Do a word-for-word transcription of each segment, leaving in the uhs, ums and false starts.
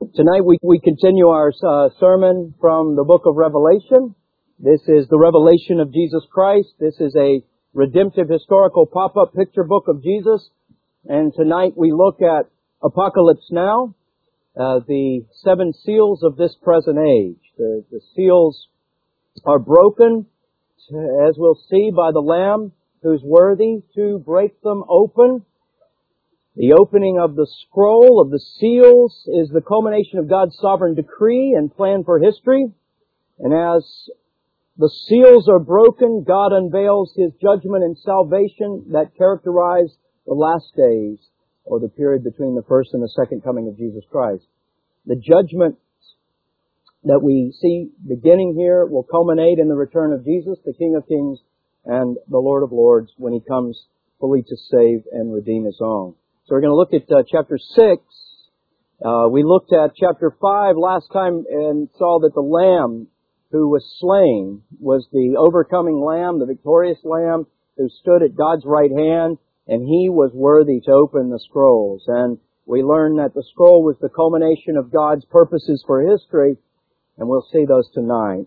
Tonight we, we continue our uh, sermon from the book of Revelation. This is the revelation of Jesus Christ. This is a redemptive historical pop-up picture book of Jesus. And tonight we look at Apocalypse Now, uh, the seven seals of this present age. The, the seals are broken, as we'll see, by the Lamb who's worthy to break them open. The opening of the scroll of the seals is the culmination of God's sovereign decree and plan for history. And as the seals are broken, God unveils His judgment and salvation that characterize the last days, or the period between the first and the second coming of Jesus Christ. The judgment that we see beginning here will culminate in the return of Jesus, the King of Kings and the Lord of Lords, when He comes fully to save and redeem His own. So we're going to look at uh, chapter six. Uh, we looked at chapter five last time and saw that the Lamb who was slain was the overcoming Lamb, the victorious Lamb who stood at God's right hand, and He was worthy to open the scrolls. And we learned that the scroll was the culmination of God's purposes for history, and we'll see those tonight.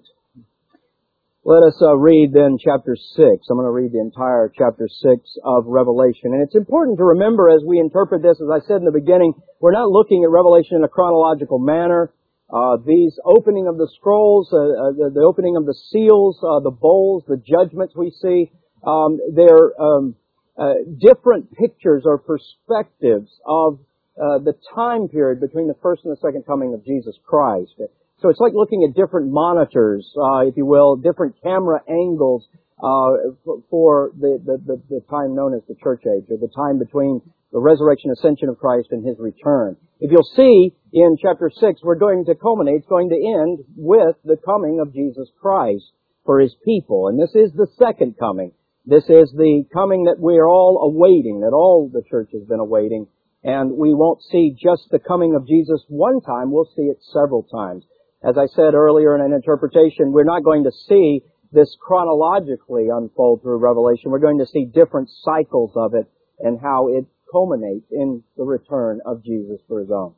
Let us uh, read then chapter six. I'm going to read the entire chapter six of Revelation. And it's important to remember as we interpret this, as I said in the beginning, we're not looking at Revelation in a chronological manner. Uh, these opening of the scrolls, uh, uh, the, the opening of the seals, uh, the bowls, the judgments we see, um, they're um, uh, different pictures or perspectives of uh, the time period between the first and the second coming of Jesus Christ. So it's like looking at different monitors, uh, if you will, different camera angles uh, for the, the, the, the time known as the church age, or the time between the resurrection, ascension of Christ and His return. If you'll see in chapter six, we're going to culminate, it's going to end with the coming of Jesus Christ for His people. And this is the second coming. This is the coming that we're all awaiting, that all the church has been awaiting. And we won't see just the coming of Jesus one time, we'll see it several times. As I said earlier in an interpretation, we're not going to see this chronologically unfold through Revelation. We're going to see different cycles of it and how it culminates in the return of Jesus for His own.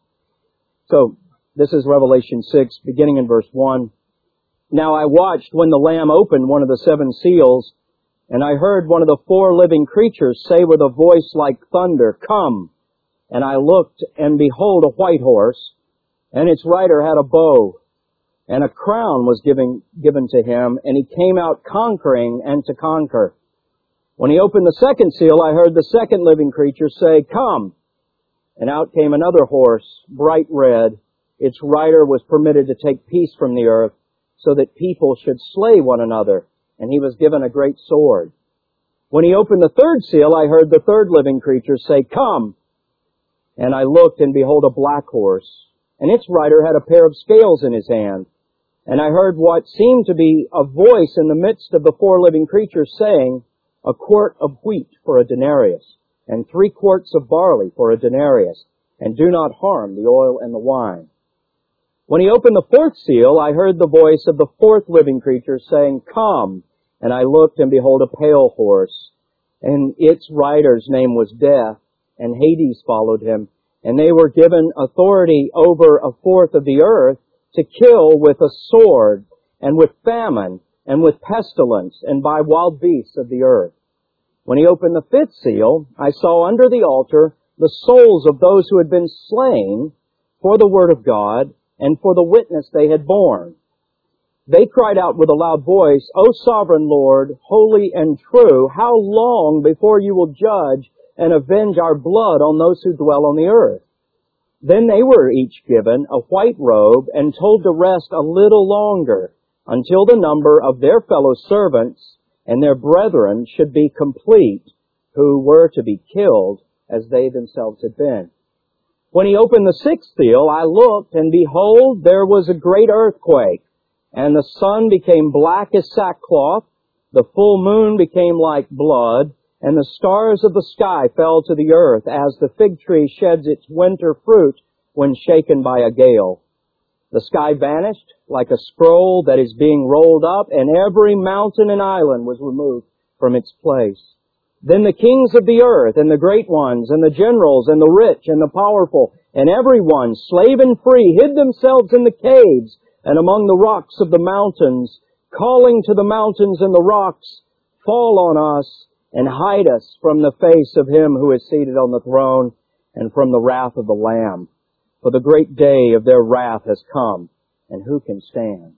So, this is Revelation six, beginning in verse one. Now I watched when the Lamb opened one of the seven seals, and I heard one of the four living creatures say with a voice like thunder, "Come!" And I looked, and behold, a white horse, and its rider had a bow. And a crown was given, given to him, and he came out conquering and to conquer. When he opened the second seal, I heard the second living creature say, "Come!" And out came another horse, bright red. Its rider was permitted to take peace from the earth, so that people should slay one another, and he was given a great sword. When he opened the third seal, I heard the third living creature say, "Come!" And I looked, and behold, a black horse, and its rider had a pair of scales in his hand. And I heard what seemed to be a voice in the midst of the four living creatures saying, "A quart of wheat for a denarius, and three quarts of barley for a denarius, and do not harm the oil and the wine." When he opened the fourth seal, I heard the voice of the fourth living creature saying, "Come!" And I looked, and behold, a pale horse, and its rider's name was Death, and Hades followed him, and they were given authority over a fourth of the earth, to kill with a sword, and with famine, and with pestilence, and by wild beasts of the earth. When he opened the fifth seal, I saw under the altar the souls of those who had been slain for the word of God, and for the witness they had borne. They cried out with a loud voice, "O sovereign Lord, holy and true, how long before you will judge and avenge our blood on those who dwell on the earth?" Then they were each given a white robe and told to rest a little longer until the number of their fellow servants and their brethren should be complete, who were to be killed as they themselves had been. When he opened the sixth seal, I looked, and behold, there was a great earthquake, and the sun became black as sackcloth, the full moon became like blood, and the stars of the sky fell to the earth as the fig tree sheds its winter fruit when shaken by a gale. The sky vanished like a scroll that is being rolled up, and every mountain and island was removed from its place. Then the kings of the earth, and the great ones, and the generals, and the rich, and the powerful, And everyone, slave and free, hid themselves in the caves and among the rocks of the mountains, calling to the mountains and the rocks, fall on us and hide us from the face of Him who is seated on the throne and from the wrath of the Lamb. For the great day of their wrath has come, and who can stand?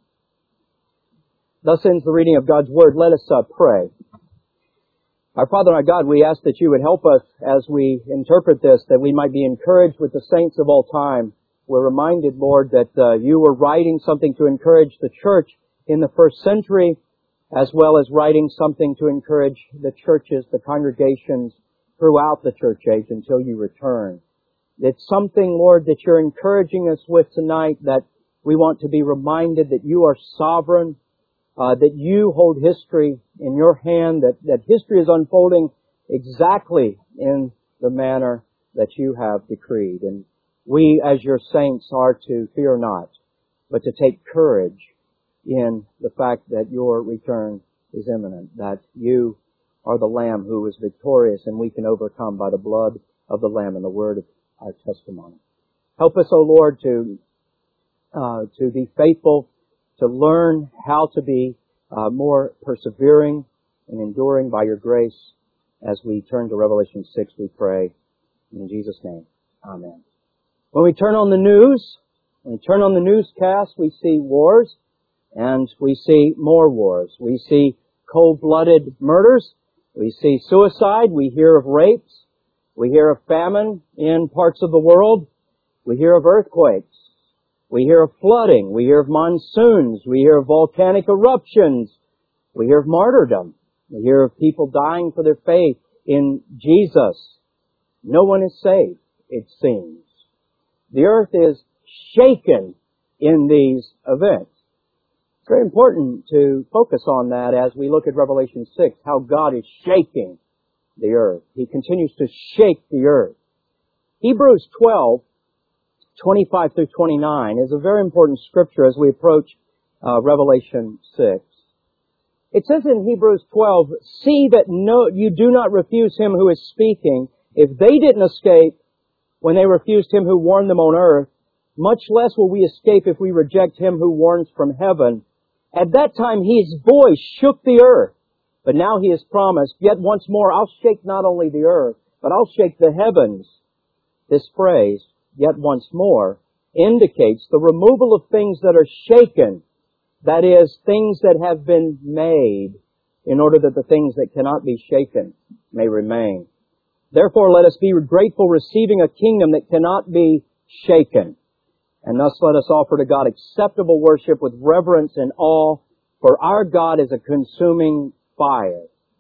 Thus ends the reading of God's Word. Let us uh, pray. Our Father and our God, we ask that You would help us as we interpret this, that we might be encouraged with the saints of all time. We're reminded, Lord, that uh, You were writing something to encourage the church in the first century, as well as writing something to encourage the churches, the congregations throughout the church age until You return. It's something, Lord, that You're encouraging us with tonight, that we want to be reminded that You are sovereign, uh, that You hold history in Your hand, that, that history is unfolding exactly in the manner that You have decreed. And we, as Your saints, are to fear not, but to take courage in the fact that Your return is imminent, that You are the Lamb who is victorious, and we can overcome by the blood of the Lamb and the word of our testimony. Help us, O Lord, to uh, to be faithful, to learn how to be uh, more persevering and enduring by Your grace. As we turn to Revelation six, we pray in Jesus' name. Amen. When we turn on the news, when we turn on the newscast, we see wars, and we see more wars. We see cold-blooded murders. We see suicide. We hear of rapes. We hear of famine in parts of the world. We hear of earthquakes. We hear of flooding. We hear of monsoons. We hear of volcanic eruptions. We hear of martyrdom. We hear of people dying for their faith in Jesus. No one is safe, it seems. The earth is shaken in these events. It's very important to focus on that as we look at Revelation six, how God is shaking the earth. He continues to shake the earth. Hebrews twelve, twenty-five through twenty-nine is a very important scripture as we approach uh, Revelation six. It says in Hebrews twelve, see that no, you do not refuse Him who is speaking. If they didn't escape when they refused Him who warned them on earth, much less will we escape if we reject Him who warns from heaven. At that time His voice shook the earth. But now He has promised, yet once more I'll shake not only the earth, but I'll shake the heavens. This phrase, yet once more, indicates the removal of things that are shaken. That is, things that have been made in order that the things that cannot be shaken may remain. Therefore, let us be grateful, receiving a kingdom that cannot be shaken. And thus let us offer to God acceptable worship with reverence and awe, for our God is a consuming fire.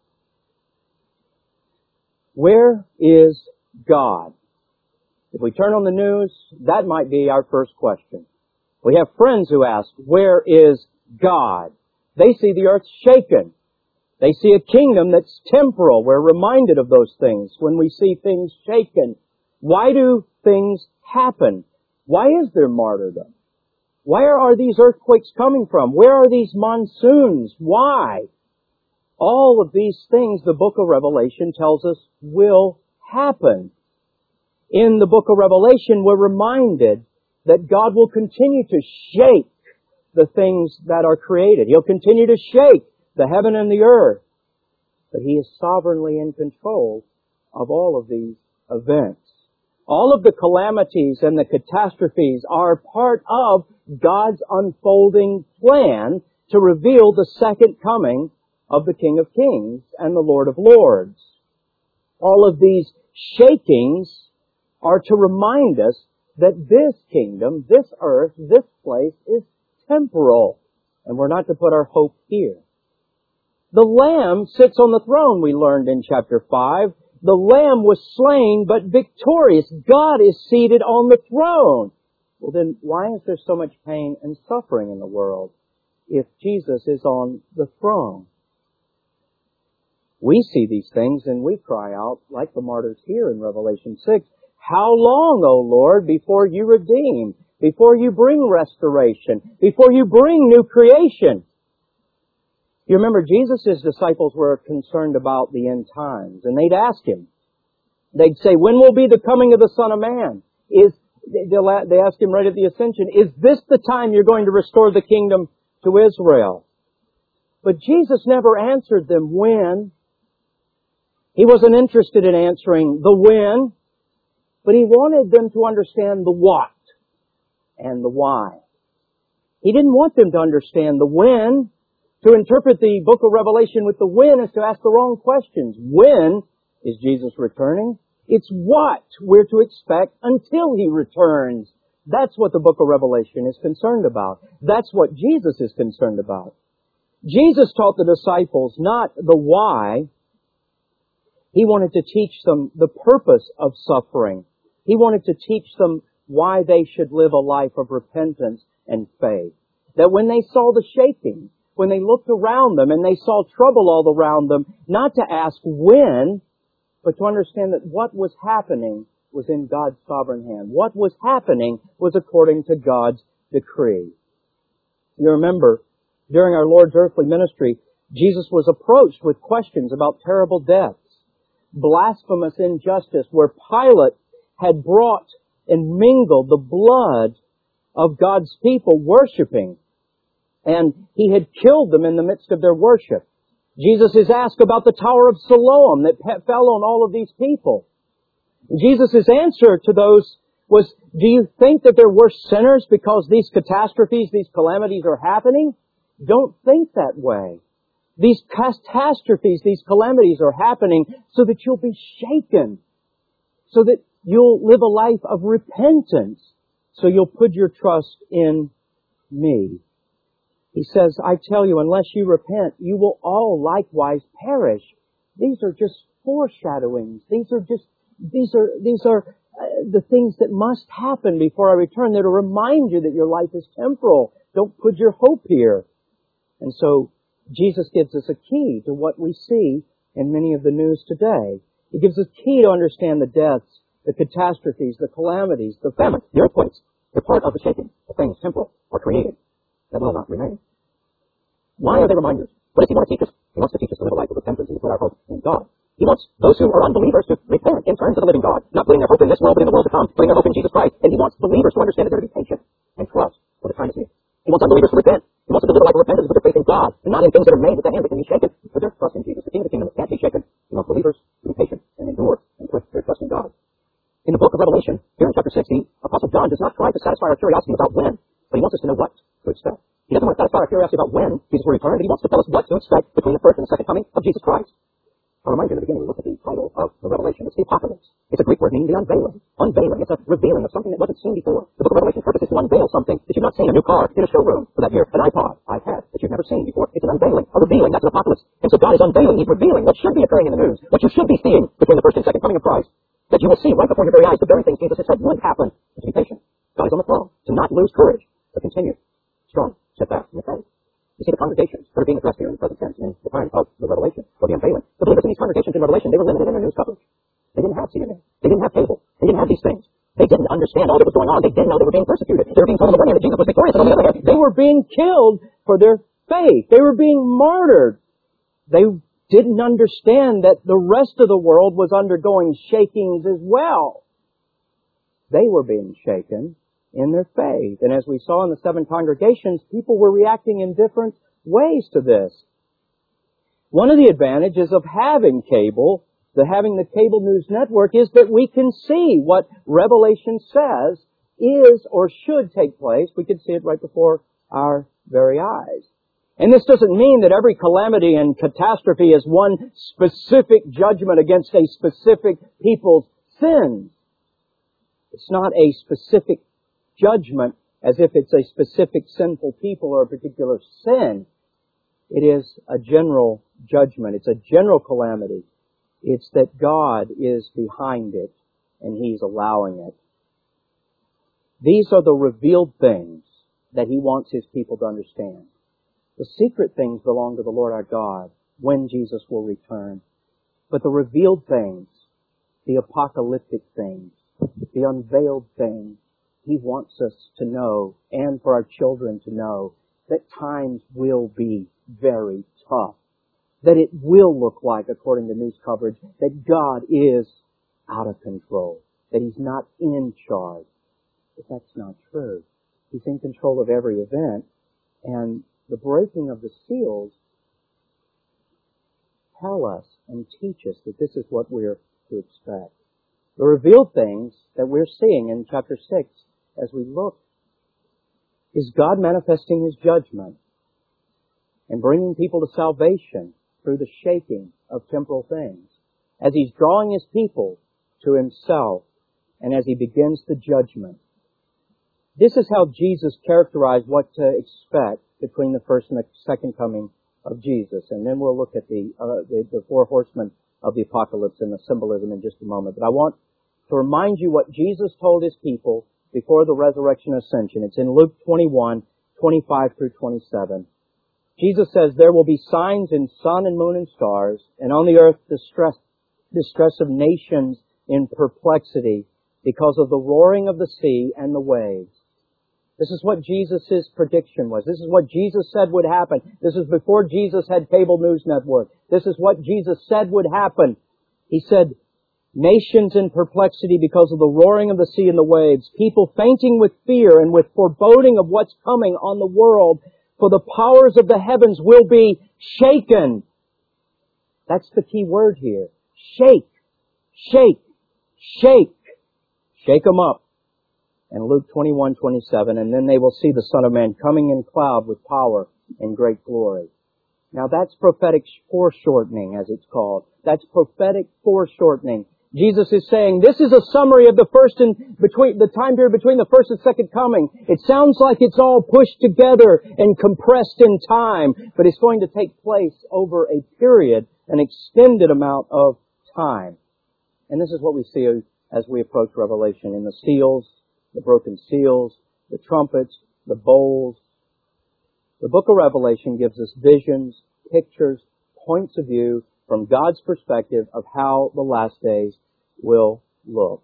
Where is God? If we turn on the news, that might be our first question. We have friends who ask, where is God? They see the earth shaken. They see a kingdom that's temporal. We're reminded of those things when we see things shaken. Why do things happen? Why is there martyrdom? Where are these earthquakes coming from? Where are these monsoons? Why? All of these things the book of Revelation tells us will happen. In the book of Revelation, we're reminded that God will continue to shake the things that are created. He'll continue to shake the heaven and the earth. But He is sovereignly in control of all of these events. All of the calamities and the catastrophes are part of God's unfolding plan to reveal the second coming of the King of Kings and the Lord of Lords. All of these shakings are to remind us that this kingdom, this earth, this place is temporal, and we're not to put our hope here. The Lamb sits on the throne, we learned in chapter five. The Lamb was slain, but victorious. God is seated on the throne. Well then, why is there so much pain and suffering in the world if Jesus is on the throne? We see these things and we cry out, like the martyrs here in Revelation six, how long, O Lord, before You redeem, before You bring restoration, before You bring new creation? You remember Jesus' disciples were concerned about the end times, and they'd ask Him. They'd say, when will be the coming of the Son of Man? Is, they, they ask him right at the ascension, is this the time you're going to restore the kingdom to Israel? But Jesus never answered them when. He wasn't interested in answering the when, but He wanted them to understand the what and the why. He didn't want them to understand the when. To interpret the book of Revelation with the when is to ask the wrong questions. When is Jesus returning? It's what we're to expect until He returns. That's what the book of Revelation is concerned about. That's what Jesus is concerned about. Jesus taught the disciples not the why. He wanted to teach them the purpose of suffering. He wanted to teach them why they should live a life of repentance and faith. That when they saw the shaking, when they looked around them and they saw trouble all around them, not to ask when, but to understand that what was happening was in God's sovereign hand. What was happening was according to God's decree. You remember, during our Lord's earthly ministry, Jesus was approached with questions about terrible deaths, blasphemous injustice, where Pilate had brought and mingled the blood of God's people worshiping, and he had killed them in the midst of their worship. Jesus is asked about the Tower of Siloam that fell on all of these people. Jesus' answer to those was, do you think that they're worse sinners because these catastrophes, these calamities are happening? Don't think that way. These catastrophes, these calamities are happening so that you'll be shaken, so that you'll live a life of repentance, so you'll put your trust in me. He says, I tell you, unless you repent, you will all likewise perish. These are just foreshadowings. These are just, these are, these are uh, the things that must happen before I return. They're to remind you that your life is temporal. Don't put your hope here. And so, Jesus gives us a key to what we see in many of the news today. He gives us a key to understand the deaths, the catastrophes, the calamities, the famine, the earthquakes. They're part of the shaking of things temporal or created that will not remain. Why are they reminders? What does He want to teach us? He wants to teach us to live a life of repentance and to put our hope in God. He wants those who are unbelievers to repent and turn to the living God, not putting their hope in this world, but in the world to come, putting their hope in Jesus Christ. And He wants believers to understand that they're to be patient and trust for the time is near. He wants unbelievers to repent. He wants them to live a life of repentance with their faith in God, and not in things that are made with the hand that can be shaken, but their trust in Jesus. The king of the kingdom can't be shaken. He wants believers to be patient and endure and put their trust in God. In the book of Revelation, here in chapter sixteen, Apostle John does not try to satisfy our curiosity about when, but he wants us to know what to expect. He doesn't want to satisfy our curiosity about when Jesus will return, but he wants to tell us what to expect between the first and the second coming of Jesus Christ. I'll remind you in the beginning, we look at the title of the Revelation. It's the Apocalypse. It's a Greek word meaning the unveiling. Unveiling. It's a revealing of something that wasn't seen before. The book of Revelation purpose is to unveil something that you've not seen. A new car in a showroom. For that here, an iPod, iPad, that you've never seen before. It's an unveiling. A revealing. That's an apocalypse. And so God is unveiling. He's revealing what should be occurring in the news. What you should be seeing between the first and second coming of Christ. That you will see right before your very eyes the very things Jesus has said would happen. To be patient. God is on the throne. To not lose courage. But continue. Strong. Steadfast in the faith. You see the congregations that are being addressed here in the present tense in the time of the Revelation, or the unveiling. The believers in these congregations in Revelation, they were limited in their news coverage. They didn't have C N N. They didn't have cable. They didn't have these things. They didn't understand all that was going on. They didn't know they were being persecuted. They were being told on the one hand that Jesus was victorious, and on the other hand, they were being killed for their faith. They were being martyred. They didn't understand that the rest of the world was undergoing shakings as well. They were being shaken in their faith. And as we saw in the seven congregations, people were reacting in different ways to this. One of the advantages of having cable, the having the cable news network, is that we can see what Revelation says is or should take place. We can see it right before our very eyes. And this doesn't mean that every calamity and catastrophe is one specific judgment against a specific people's sins. It's not a specific judgment as if it's a specific sinful people or a particular sin. It is a general judgment. It's a general calamity. It's that God is behind it and He's allowing it. These are the revealed things that He wants His people to understand. The secret things belong to the Lord our God when Jesus will return. But the revealed things, the apocalyptic things, the unveiled things, He wants us to know, and for our children to know, that times will be very tough. That it will look like, according to news coverage, that God is out of control. That He's not in charge. But that's not true. He's in control of every event, and the breaking of the seals tell us and teach us that this is what we're to expect. The revealed things that we're seeing in chapter six as we look is God manifesting His judgment and bringing people to salvation through the shaking of temporal things, as He's drawing His people to Himself and as He begins the judgment. This is how Jesus characterized what to expect between the first and the second coming of Jesus. And then we'll look at the, uh, the, the four horsemen of the apocalypse and the symbolism in just a moment. But I want to remind you what Jesus told His people before the resurrection and ascension. It's in Luke twenty-one, twenty-five through twenty-seven. Jesus says, there will be signs in sun and moon and stars, and on the earth distress, distress of nations in perplexity because of the roaring of the sea and the waves. This is what Jesus' prediction was. This is what Jesus said would happen. This is before Jesus had cable news network. This is what Jesus said would happen. He said, nations in perplexity because of the roaring of the sea and the waves, people fainting with fear and with foreboding of what's coming on the world, for the powers of the heavens will be shaken. That's the key word here. Shake, shake, shake. Shake them up. And Luke twenty-one, twenty-seven, and then they will see the Son of Man coming in cloud with power and great glory. Now that's prophetic foreshortening, as it's called. That's prophetic foreshortening. Jesus is saying, this is a summary of the first and between, the time period between the first and second coming. It sounds like it's all pushed together and compressed in time, but it's going to take place over a period, an extended amount of time. And this is what we see as we approach Revelation in the seals, the broken seals, the trumpets, the bowls. The book of Revelation gives us visions, pictures, points of view from God's perspective of how the last days will look.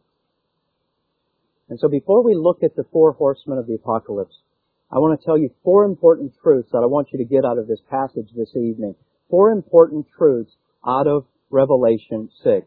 And so before we look at the four horsemen of the apocalypse, I want to tell you four important truths that I want you to get out of this passage this evening. Four important truths out of Revelation six.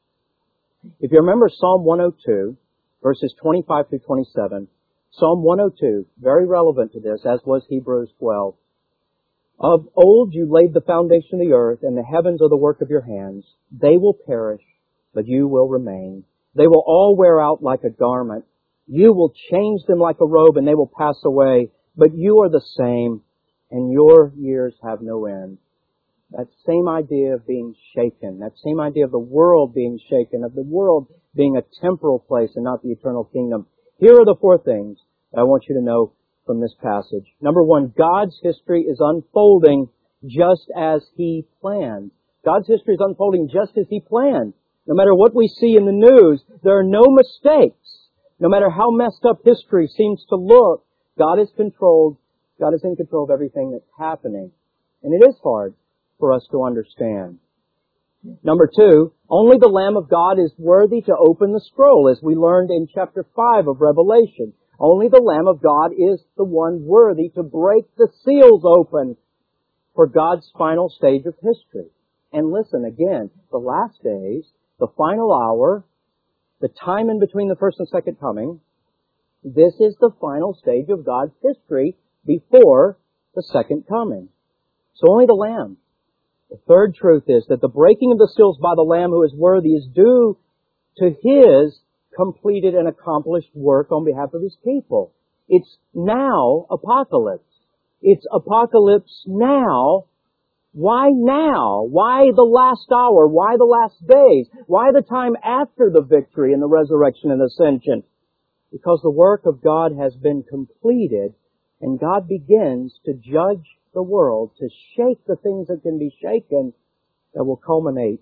If you remember Psalm one oh two, verses twenty-five through twenty-seven, Psalm one oh two, very relevant to this, as was Hebrews twelve. Of old you laid the foundation of the earth, and the heavens are the work of your hands. They will perish, but you will remain. They will all wear out like a garment. You will change them like a robe, and they will pass away. But you are the same, and your years have no end. That same idea of being shaken, that same idea of the world being shaken, of the world being a temporal place and not the eternal kingdom. Here are the four things that I want you to know from this passage. Number one, God's history is unfolding just as He planned. God's history is unfolding just as He planned. No matter what we see in the news, there are no mistakes. No matter how messed up history seems to look, God is controlled. God is in control of everything that's happening. And it is hard for us to understand. Number two, only the Lamb of God is worthy to open the scroll, as we learned in chapter five of Revelation. Only the Lamb of God is the one worthy to break the seals open for God's final stage of history. And listen, again, the last days, the final hour, the time in between the first and second coming, this is the final stage of God's history before the second coming. So only the Lamb. The third truth is that the breaking of the seals by the Lamb who is worthy is due to His completed and accomplished work on behalf of His people. It's now apocalypse. It's apocalypse now. Why now? Why the last hour? Why the last days? Why the time after the victory and the resurrection and ascension? Because the work of God has been completed, and God begins to judge the world, to shake the things that can be shaken, that will culminate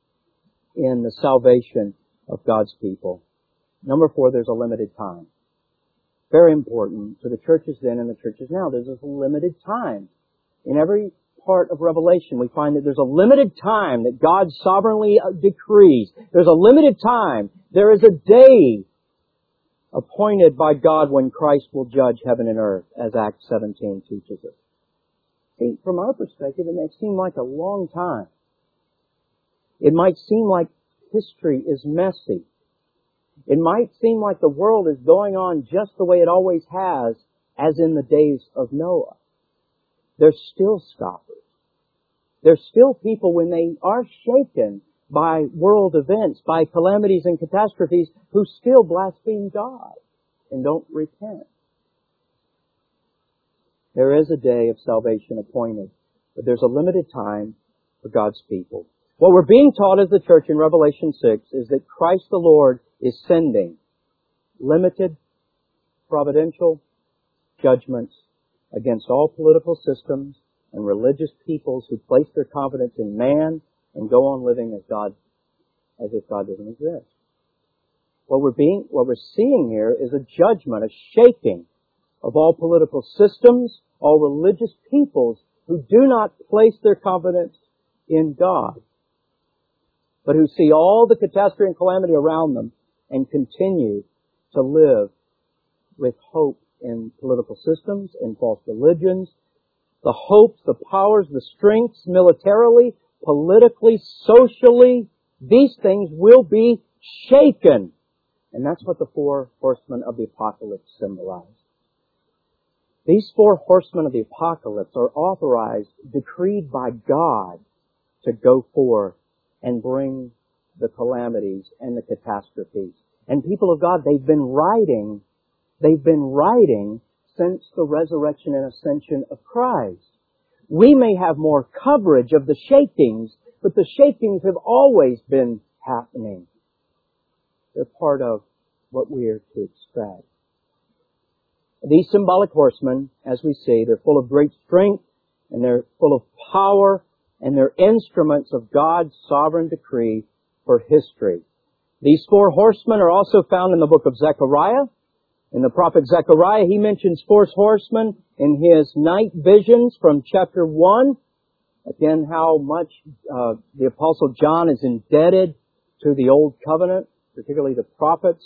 in the salvation of God's people. Number four, there's a limited time. Very important to the churches then and the churches now. There's a limited time. In every part of Revelation, we find that there's a limited time that God sovereignly decrees. There's a limited time. There is a day appointed by God when Christ will judge heaven and earth, as Acts seventeen teaches us. See, from our perspective, it may seem like a long time. It might seem like history is messy. It might seem like the world is going on just the way it always has, as in the days of Noah. There's still scoffers. There's still people, when they are shaken by world events, by calamities and catastrophes, who still blaspheme God and don't repent. There is a day of salvation appointed, but there's a limited time for God's people. What we're being taught as the church in Revelation six is that Christ the Lord is sending limited, providential judgments against all political systems and religious peoples who place their confidence in man and go on living as God, as if God doesn't exist. What we're being, what we're seeing here is a judgment, a shaking of all political systems, all religious peoples who do not place their confidence in God, but who see all the catastrophe and calamity around them and continue to live with hope in political systems, in false religions, the hopes, the powers, the strengths, militarily, politically, socially. These things will be shaken. And that's what the four horsemen of the apocalypse symbolize. These four horsemen of the apocalypse are authorized, decreed by God, to go forth and bring the calamities and the catastrophes. And people of God, they've been writing, they've been writing since the resurrection and ascension of Christ. We may have more coverage of the shakings, but the shakings have always been happening. They're part of what we are to expect. These symbolic horsemen, as we see, they're full of great strength, and they're full of power, and they're instruments of God's sovereign decree for history. These four horsemen are also found in the book of Zechariah. In the prophet Zechariah, he mentions four horsemen in his night visions from chapter one. Again, how much uh, the Apostle John is indebted to the Old Covenant, particularly the prophets.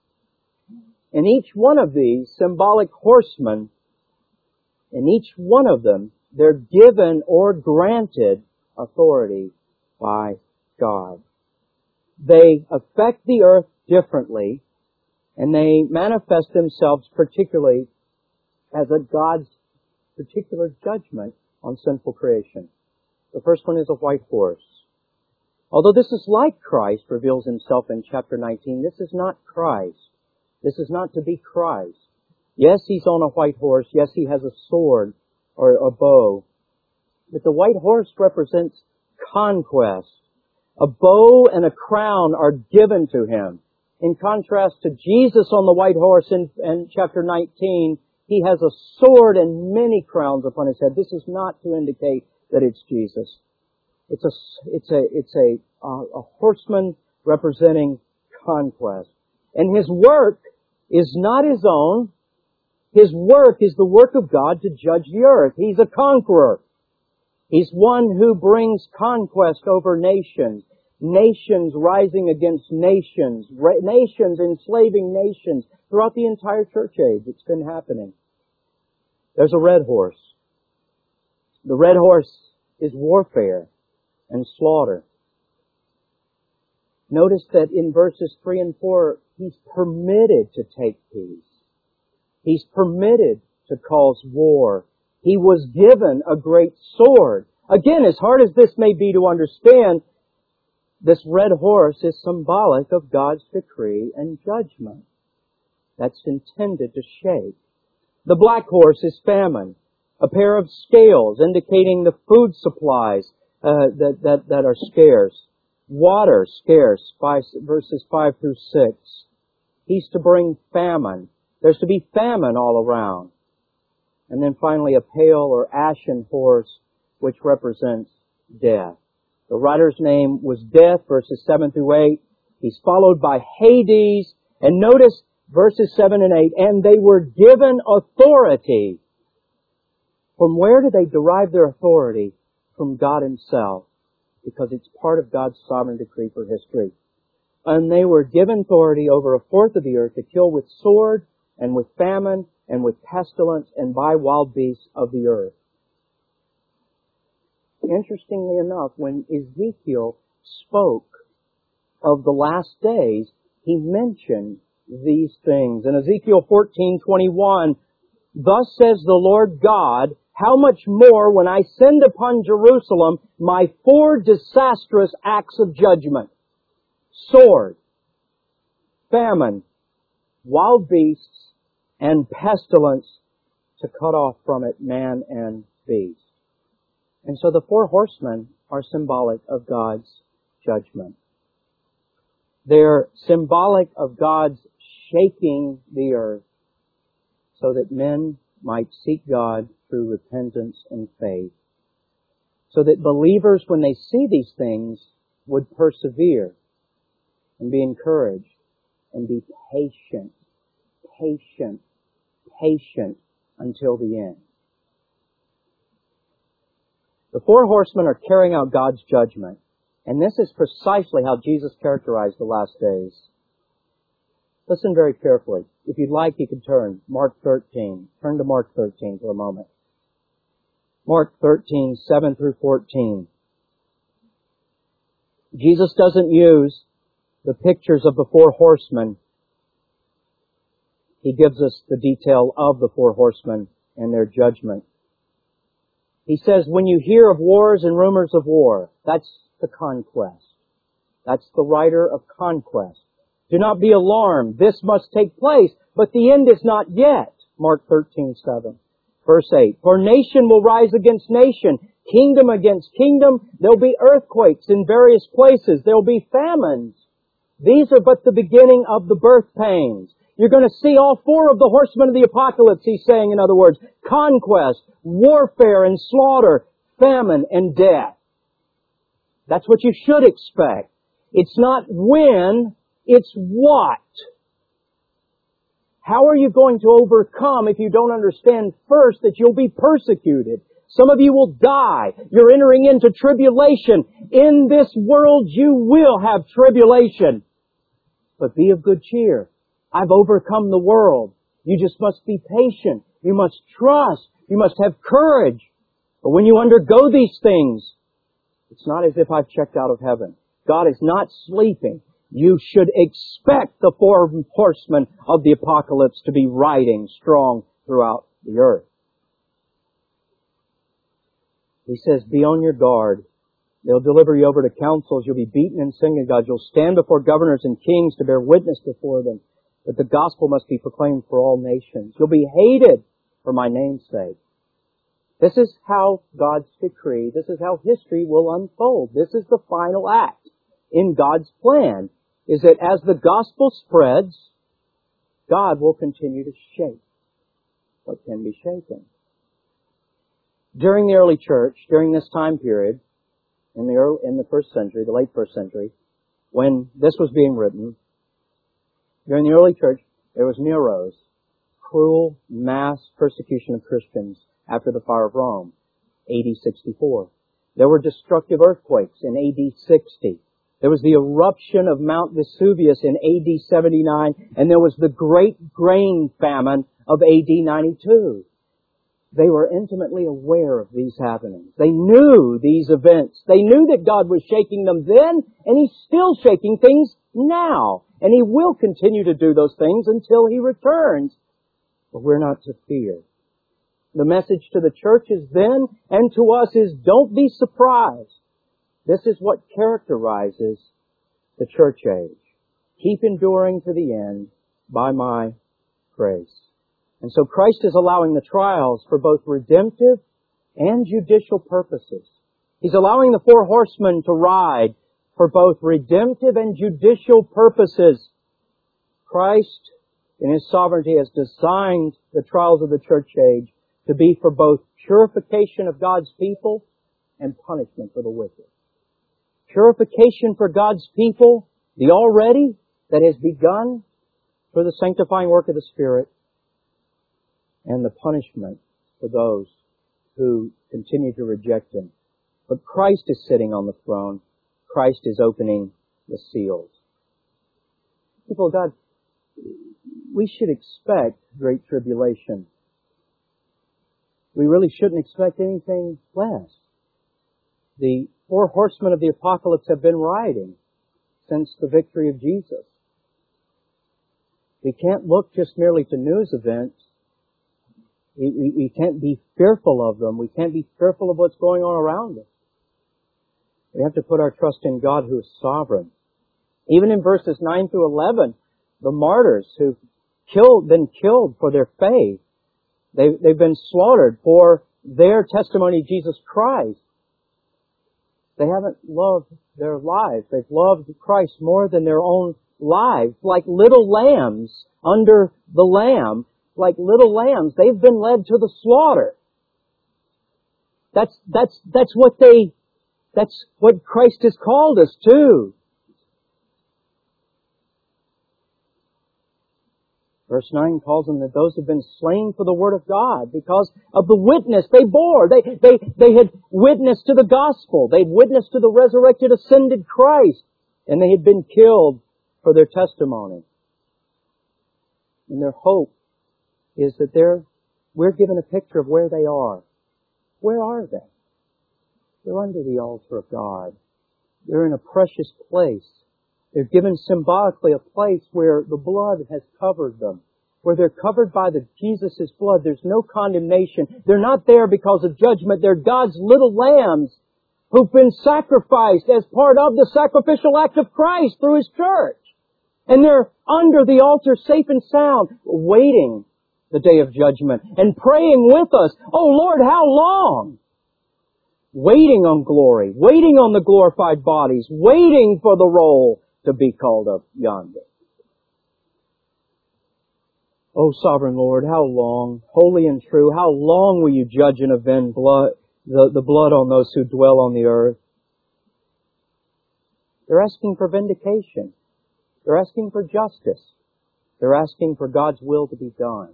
In each one of these symbolic horsemen, in each one of them, they're given or granted authority by God. They affect the earth differently, and they manifest themselves particularly as a God's particular judgment on sinful creation. The first one is a white horse. Although this is like Christ reveals himself in chapter nineteen, this is not Christ. This is not to be Christ. Yes, he's on a white horse. Yes, he has a sword or a bow. But the white horse represents conquest. A bow and a crown are given to him. In contrast to Jesus on the white horse in, in chapter nineteen, he has a sword and many crowns upon his head. This is not to indicate that it's Jesus. It's a, it's a, it's a, uh, a horseman representing conquest. And his work is not his own. His work is the work of God to judge the earth. He's a conqueror. He's one who brings conquest over nations. Nations rising against nations. Ra- nations enslaving nations. Throughout the entire church age, it's been happening. There's a red horse. The red horse is warfare and slaughter. Notice that in verses three and four, he's permitted to take peace. He's permitted to cause war. He was given a great sword. Again, as hard as this may be to understand, this red horse is symbolic of God's decree and judgment. That's intended to shake. The black horse is famine. A pair of scales indicating the food supplies uh, that, that, that are scarce. Water scarce, five, verses five through six. He's to bring famine. There's to be famine all around. And then finally a pale or ashen horse, which represents death. The rider's name was Death, verses seven through eight. He's followed by Hades. And notice verses seven and eight. And they were given authority. From where do they derive their authority? From God Himself. Because it's part of God's sovereign decree for history. And they were given authority over a fourth of the earth to kill with sword and with famine and with pestilence and by wild beasts of the earth. Interestingly enough, when Ezekiel spoke of the last days, He mentioned these things. In Ezekiel fourteen twenty-one, thus says the Lord God, how much more when I send upon Jerusalem my four disastrous acts of judgment. Sword, famine, wild beasts, and pestilence to cut off from it man and beast. And so the four horsemen are symbolic of God's judgment. They're symbolic of God's shaking the earth so that men might seek God through repentance and faith. So that believers, when they see these things, would persevere and be encouraged and be patient, patient, patient until the end. The four horsemen are carrying out God's judgment. And this is precisely how Jesus characterized the last days. Listen very carefully. If you'd like, you can turn. Mark thirteen. Turn to Mark thirteen for a moment. Mark thirteen, seven through fourteen. Jesus doesn't use the pictures of the four horsemen. He gives us the detail of the four horsemen and their judgment. He says, when you hear of wars and rumors of war, that's the conquest. That's the writer of conquest. Do not be alarmed. This must take place, but the end is not yet. Mark thirteen, seven. Verse eight. For nation will rise against nation, kingdom against kingdom. There'll be earthquakes in various places. There'll be famines. These are but the beginning of the birth pains. You're going to see all four of the horsemen of the apocalypse, he's saying, in other words. Conquest, warfare and slaughter, famine and death. That's what you should expect. It's not when, it's what. How are you going to overcome if you don't understand first that you'll be persecuted? Some of you will die. You're entering into tribulation. In this world you will have tribulation. But be of good cheer. I've overcome the world. You just must be patient. You must trust. You must have courage. But when you undergo these things, it's not as if I've checked out of heaven. God is not sleeping. You should expect the four horsemen of the apocalypse to be riding strong throughout the earth. He says, be on your guard. They'll deliver you over to councils. You'll be beaten in synagogues. You'll stand before governors and kings to bear witness before them. That the gospel must be proclaimed for all nations. You'll be hated for my name's sake. This is how God's decree, this is how history will unfold. This is the final act in God's plan, is that as the gospel spreads, God will continue to shake what can be shaken. During the early church, during this time period, in the early, in the first century, the late first century, when this was being written, during the early church, there was Nero's cruel mass persecution of Christians after the fire of Rome, A D sixty-four. There were destructive earthquakes in A D sixty. There was the eruption of Mount Vesuvius in A D seventy-nine, and there was the great grain famine of A D ninety-two. They were intimately aware of these happenings. They knew these events. They knew that God was shaking them then, and He's still shaking things now. And He will continue to do those things until He returns. But we're not to fear. The message to the churches then and to us is, don't be surprised. This is what characterizes the church age. Keep enduring to the end by my grace. And so Christ is allowing the trials for both redemptive and judicial purposes. He's allowing the four horsemen to ride for both redemptive and judicial purposes. Christ, in His sovereignty, has designed the trials of the church age to be for both purification of God's people and punishment for the wicked. Purification for God's people, the already that has begun for the sanctifying work of the Spirit, and the punishment for those who continue to reject Him. But Christ is sitting on the throne. Christ is opening the seals. People of God, we should expect great tribulation. We really shouldn't expect anything less. The four horsemen of the apocalypse have been riding since the victory of Jesus. We can't look just merely to news events. We, we, we can't be fearful of them. We can't be fearful of what's going on around us. We have to put our trust in God who is sovereign. Even in verses nine through eleven, the martyrs who've killed, been killed for their faith, they, they've been slaughtered for their testimony of Jesus Christ. They haven't loved their lives. They've loved Christ more than their own lives. Like little lambs under the Lamb, like little lambs, they've been led to the slaughter. That's, that's, that's what they, that's what Christ has called us to. Verse nine calls them that those who have been slain for the Word of God because of the witness they bore. They, they, they had witnessed to the gospel. They'd witnessed to the resurrected, ascended Christ. And they had been killed for their testimony. And their hope is that they're, we're given a picture of where they are. Where are they? They're under the altar of God. They're in a precious place. They're given symbolically a place where the blood has covered them, where they're covered by the Jesus' blood. There's no condemnation. They're not there because of judgment. They're God's little lambs who've been sacrificed as part of the sacrificial act of Christ through His church. And they're under the altar safe and sound, waiting the day of judgment and praying with us, "Oh Lord, how long?" Waiting on glory, waiting on the glorified bodies, waiting for the roll to be called up yonder. Oh, sovereign Lord, how long, holy and true, how long will you judge and avenge blood, the, the blood on those who dwell on the earth? They're asking for vindication. They're asking for justice. They're asking for God's will to be done.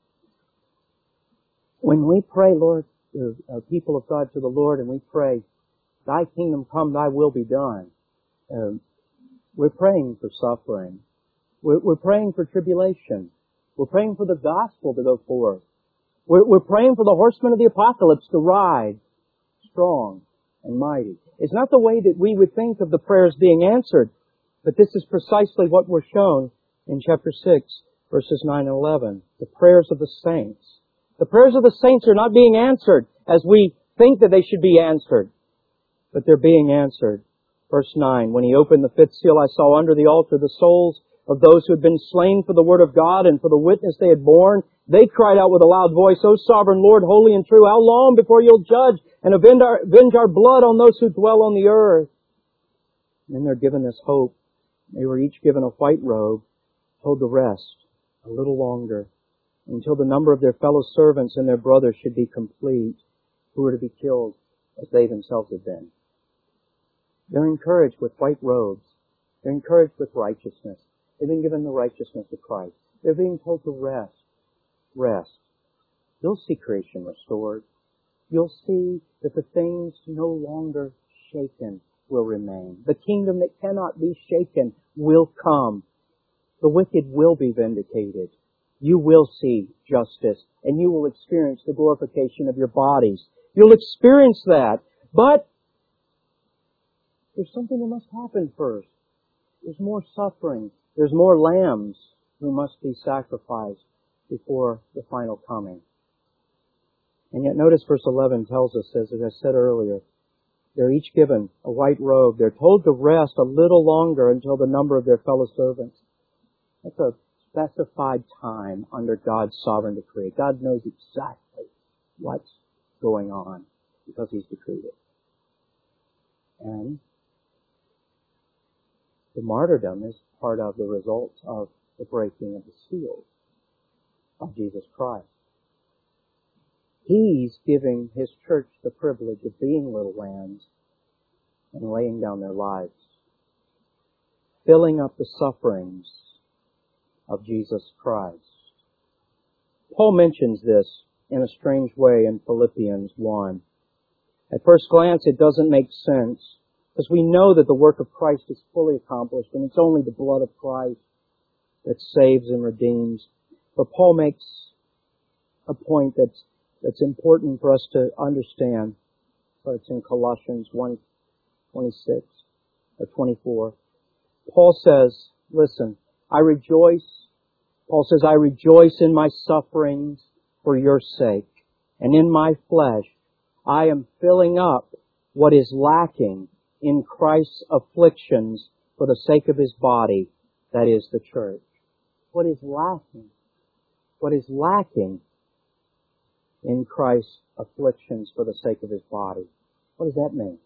When we pray, Lord, the uh, people of God to the Lord, and we pray, "Thy kingdom come, Thy will be done," uh, we're praying for suffering. We're, we're praying for tribulation. We're praying for the gospel to go forth. We're, we're praying for the horsemen of the apocalypse to ride strong and mighty. It's not the way that we would think of the prayers being answered, but this is precisely what we're shown in chapter six, verses nine and eleven. The prayers of the saints. The prayers of the saints are not being answered as we think that they should be answered, but they're being answered. Verse nine, when He opened the fifth seal, I saw under the altar the souls of those who had been slain for the word of God and for the witness they had borne. They cried out with a loud voice, "O sovereign Lord, holy and true, how long before You'll judge and avenge our, avenge our blood on those who dwell on the earth?" And then they're given this hope. They were each given a white robe, told to rest a little longer until the number of their fellow servants and their brothers should be complete, who were to be killed as they themselves had been. They're encouraged with white robes. They're encouraged with righteousness. They've been given the righteousness of Christ. They're being told to rest. Rest. You'll see creation restored. You'll see that the things no longer shaken will remain. The kingdom that cannot be shaken will come. The wicked will be vindicated. You will see justice, and you will experience the glorification of your bodies. You'll experience that. But there's something that must happen first. There's more suffering. There's more lambs who must be sacrificed before the final coming. And yet notice verse eleven tells us, as I said earlier, they're each given a white robe. They're told to rest a little longer until the number of their fellow servants. That's a specified time under God's sovereign decree. God knows exactly what's going on because He's decreed it. And the martyrdom is part of the results of the breaking of the seals of Jesus Christ. He's giving His church the privilege of being little lambs and laying down their lives, filling up the sufferings of Jesus Christ. Paul mentions this in a strange way in Philippians one. At first glance, it doesn't make sense, because we know that the work of Christ is fully accomplished, and it's only the blood of Christ that saves and redeems. But Paul makes a point that's that's important for us to understand. So it's in Colossians one twenty-six or twenty-four. Paul says, "Listen, I rejoice Paul says, I rejoice in my sufferings for your sake, and in my flesh I am filling up what is lacking in Christ's afflictions for the sake of His body, that is the church. What is lacking? What is lacking in Christ's afflictions for the sake of His body? What does that mean?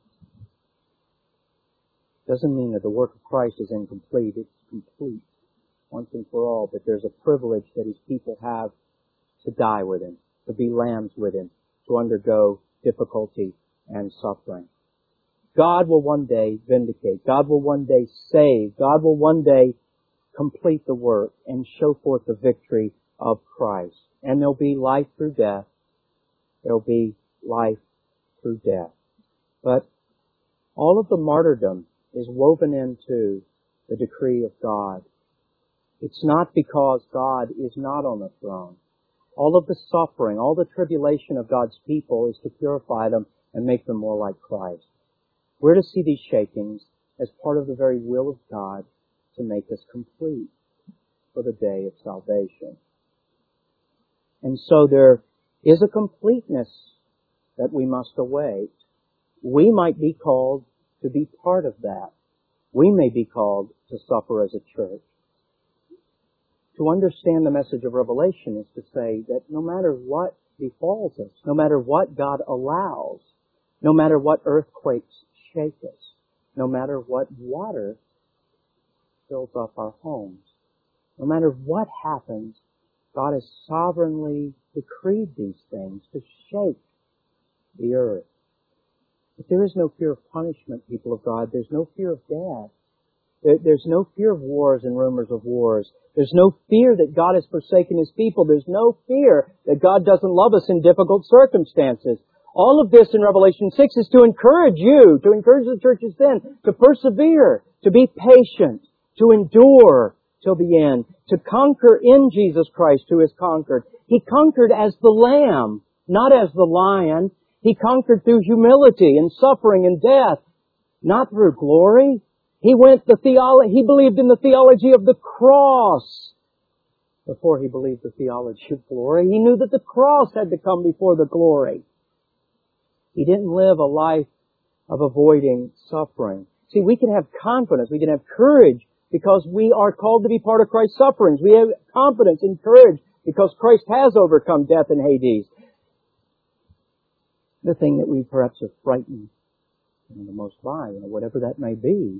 It doesn't mean that the work of Christ is incomplete. It's complete once and for all, but there's a privilege that His people have to die with Him, to be lambs with Him, to undergo difficulty and suffering. God will one day vindicate. God will one day save. God will one day complete the work and show forth the victory of Christ. And there'll be life through death. There'll be life through death. But all of the martyrdom is woven into the decree of God. It's not because God is not on the throne. All of the suffering, all the tribulation of God's people is to purify them and make them more like Christ. We're to see these shakings as part of the very will of God to make us complete for the day of salvation. And so there is a completeness that we must await. We might be called to be part of that. We may be called to suffer as a church. To understand the message of Revelation is to say that no matter what befalls us, no matter what God allows, no matter what earthquakes shake us, no matter what water fills up our homes, no matter what happens, God has sovereignly decreed these things to shake the earth. But there is no fear of punishment, people of God. There's no fear of death. There's no fear of wars and rumors of wars. There's no fear that God has forsaken His people. There's no fear that God doesn't love us in difficult circumstances. All of this in Revelation six is to encourage you, to encourage the churches then, to persevere, to be patient, to endure till the end, to conquer in Jesus Christ who has conquered. He conquered as the Lamb, not as the lion. He conquered through humility and suffering and death, not through glory. He went the theolo- He believed in the theology of the cross before He believed the theology of glory. He knew that the cross had to come before the glory. He didn't live a life of avoiding suffering. See, we can have confidence, we can have courage because we are called to be part of Christ's sufferings. We have confidence and courage because Christ has overcome death and Hades. The thing that we perhaps are frightened you know, the most by, you know, whatever that may be.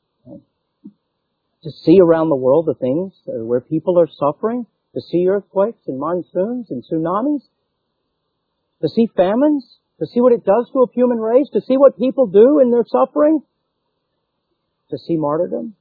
To see around the world the things where people are suffering, to see earthquakes and monsoons and tsunamis, to see famines, to see what it does to a human race, to see what people do in their suffering, to see martyrdom,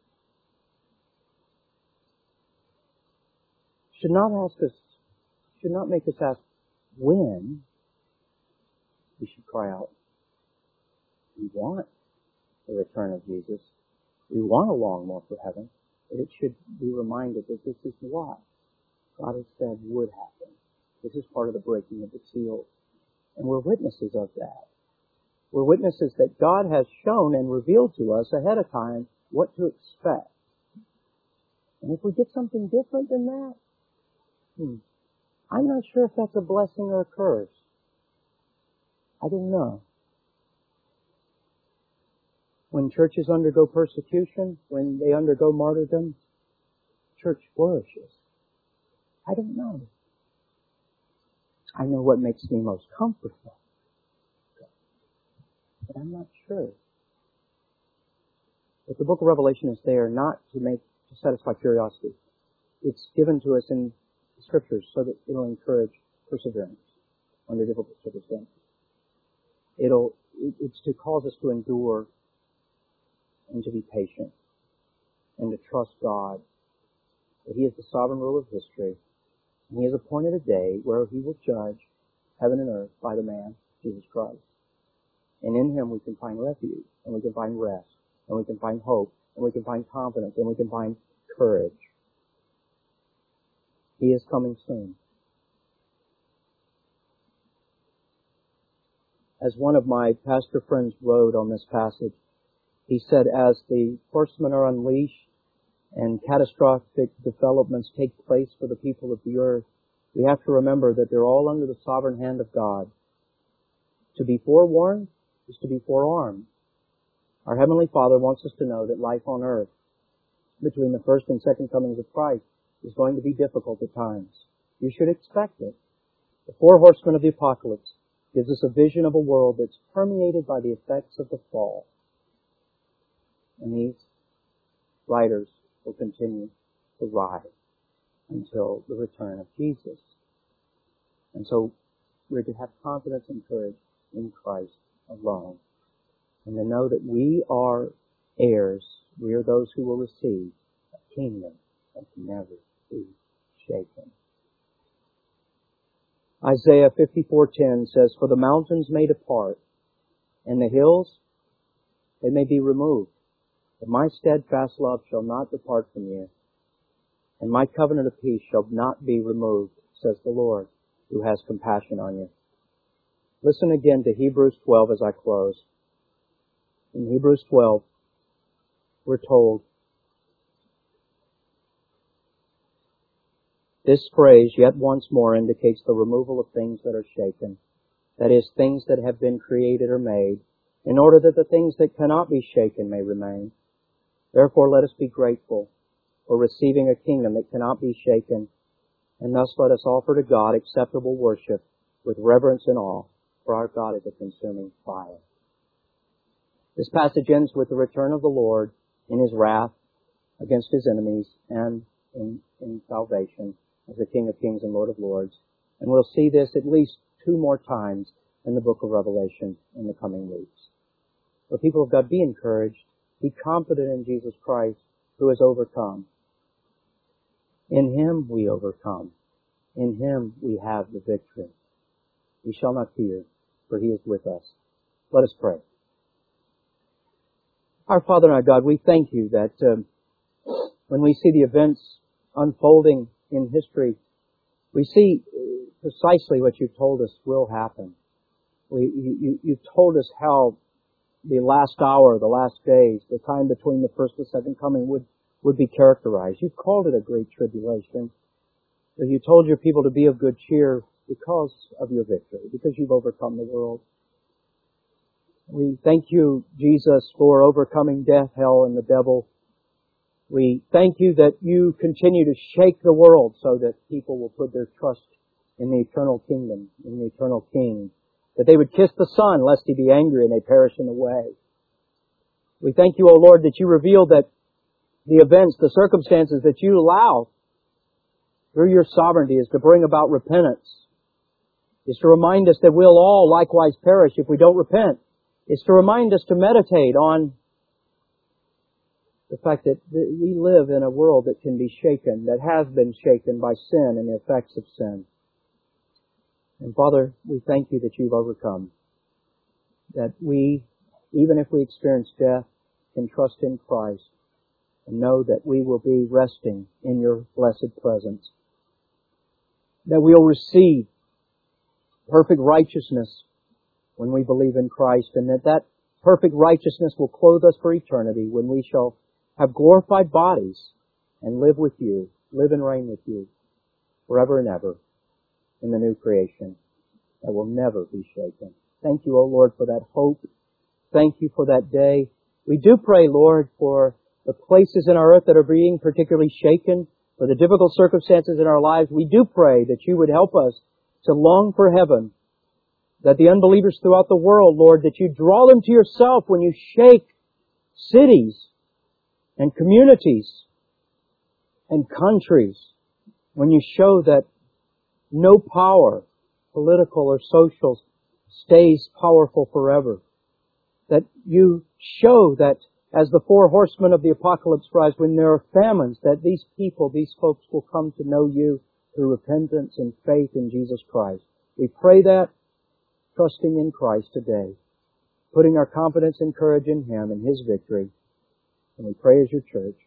should not ask us, should not make us ask when. We should cry out, we want the return of Jesus. We want to long more for heaven, but it should be reminded that this is what God has said would happen. This is part of the breaking of the seal. And we're witnesses of that. We're witnesses that God has shown and revealed to us ahead of time what to expect. And if we get something different than that, hmm, I'm not sure if that's a blessing or a curse. I don't know. When churches undergo persecution, when they undergo martyrdom, church flourishes. I don't know. I know what makes me most comfortable. But I'm not sure. But the book of Revelation is there not to make, to satisfy curiosity. It's given to us in the Scriptures so that it'll encourage perseverance under difficult circumstances. It'll, it's to cause us to endure and to be patient and to trust God that He is the sovereign ruler of history and He has appointed a day where He will judge heaven and earth by the man, Jesus Christ. And in Him we can find refuge and we can find rest and we can find hope and we can find confidence and we can find courage. He is coming soon. As one of my pastor friends wrote on this passage, he said, as the horsemen are unleashed and catastrophic developments take place for the people of the earth, we have to remember that they're all under the sovereign hand of God. To be forewarned is to be forearmed. Our Heavenly Father wants us to know that life on earth, between the first and second comings of Christ, is going to be difficult at times. You should expect it. The four horsemen of the apocalypse gives us a vision of a world that's permeated by the effects of the fall. And these writers will continue to rise until the return of Jesus. And so we're to have confidence and courage in Christ alone. And to know that we are heirs. We are those who will receive a kingdom that can never be shaken. Isaiah fifty-four ten says, "For the mountains may depart, and the hills, they may be removed. But my steadfast love shall not depart from you, and my covenant of peace shall not be removed, says the Lord, who has compassion on you." Listen again to Hebrews twelve as I close. In Hebrews twelve, we're told, this phrase, "yet once more," indicates the removal of things that are shaken. That is, things that have been created or made, in order that the things that cannot be shaken may remain. Therefore, let us be grateful for receiving a kingdom that cannot be shaken, and thus let us offer to God acceptable worship with reverence and awe, for our God is a consuming fire. This passage ends with the return of the Lord in His wrath against His enemies and in, in salvation as the King of Kings and Lord of Lords. And we'll see this at least two more times in the book of Revelation in the coming weeks. So people of God, be encouraged. Be confident in Jesus Christ, who has overcome. In Him we overcome. In Him we have the victory. We shall not fear, for He is with us. Let us pray. Our Father and our God, we thank You that um, when we see the events unfolding in history, we see precisely what You've told us will happen. We, you, you, you've told us how the last hour, the last days, the time between the first and second coming would, would be characterized. You've called it a great tribulation. But You told Your people to be of good cheer because of Your victory, because You've overcome the world. We thank You, Jesus, for overcoming death, hell, and the devil. We thank You that You continue to shake the world so that people will put their trust in the eternal kingdom, in the eternal King. That they would kiss the Son, lest He be angry and they perish in the way. We thank You, O Lord, that You reveal that the events, the circumstances that You allow through Your sovereignty is to bring about repentance. Is to remind us that we'll all likewise perish if we don't repent. It's to remind us to meditate on the fact that we live in a world that can be shaken, that has been shaken by sin and the effects of sin. And Father, we thank You that You've overcome. That we, even if we experience death, can trust in Christ and know that we will be resting in Your blessed presence. That we'll receive perfect righteousness when we believe in Christ, and that that perfect righteousness will clothe us for eternity when we shall have glorified bodies and live with You, live and reign with You forever and ever in the new creation that will never be shaken. Thank You, O Lord, for that hope. Thank You for that day. We do pray, Lord, for the places in our earth that are being particularly shaken, for the difficult circumstances in our lives. We do pray that You would help us to long for heaven, that the unbelievers throughout the world, Lord, that You draw them to Yourself when You shake cities and communities and countries, when You show that no power, political or social, stays powerful forever. That You show that as the four horsemen of the apocalypse rise, when there are famines, that these people, these folks will come to know You through repentance and faith in Jesus Christ. We pray that, trusting in Christ today, putting our confidence and courage in Him and His victory. And we pray as Your church,